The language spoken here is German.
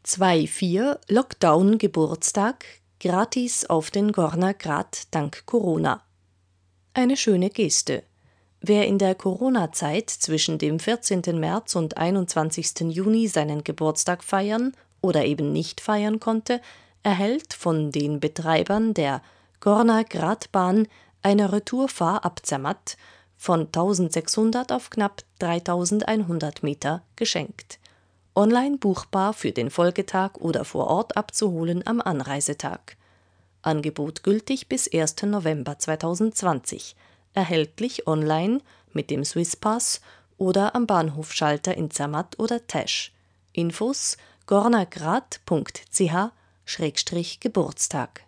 2.4 Lockdown Geburtstag gratis auf den Gorner Grat dank Corona. Eine schöne Geste. Wer in der Corona-Zeit zwischen dem 14. März und 21. Juni seinen Geburtstag feiern oder eben nicht feiern konnte, erhält von den Betreibern der Gorner Gratbahn eine Retourfahr ab Zermatt von 1600 auf knapp 3100 Meter geschenkt. Online buchbar für den Folgetag oder vor Ort abzuholen am Anreisetag. Angebot gültig bis 1. November 2020. Erhältlich online mit dem Swisspass oder am Bahnhofschalter in Zermatt oder Tesch. Infos gornergrat.ch/Geburtstag